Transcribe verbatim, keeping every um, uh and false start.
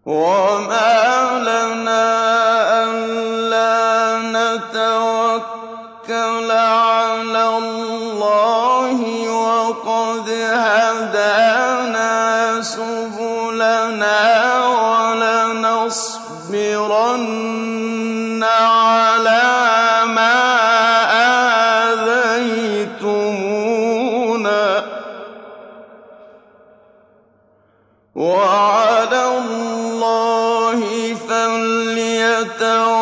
وَمَا لَنَا أَلَّا نَتَوَكَّلَ عَلَى اللَّهِ وَقَدْ هَدَانَا سُبُلَنَا وَلَنَصْبِرَنَّ عَلَىٰ مَا آذَيْتُمُونَا ۚ وَعَلَى اللَّهِ فَلْيَتَوَكَّلِ